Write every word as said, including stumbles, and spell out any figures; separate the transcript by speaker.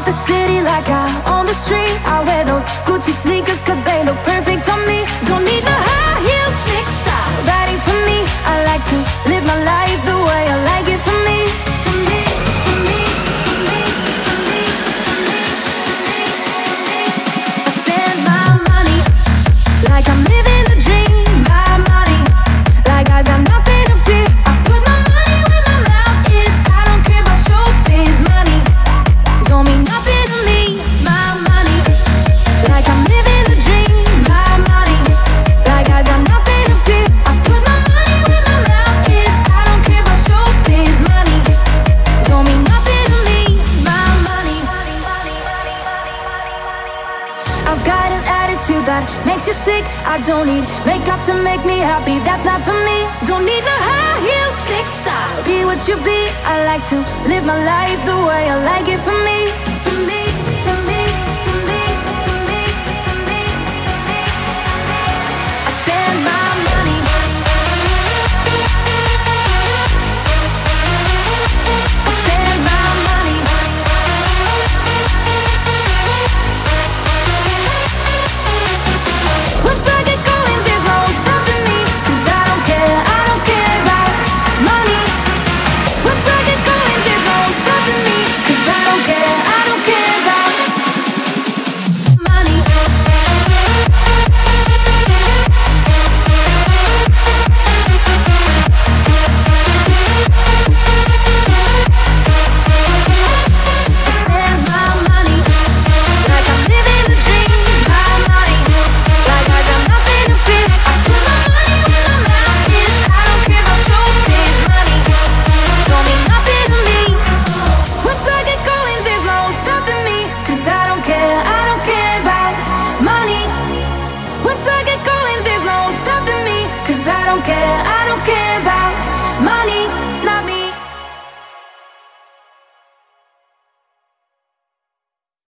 Speaker 1: the city like I on the street. I wear those Gucci sneakers cause they look perfect on me. Don't need no high heel chick style, that ain't for me. I like to live my life the way I like it for me. For me, for me, for me, for me, for me, for me, for me. I spend my money like I'm living the dream. My money like I got nothing to fear. I put my money where my mouth is. I don't care about your biz money, don't mean nothing to me. My money like I'm living the dream. My money like I got nothing to fear. I put my money where my mouth is. I don't care about your biz money, don't mean nothing to me. My money. I've got an attitude that makes you sick. I don't need makeup to make me happy, that's not for me. Don't need no high heel chick style, be what you be. I like to live my life the way I like it for me. For me.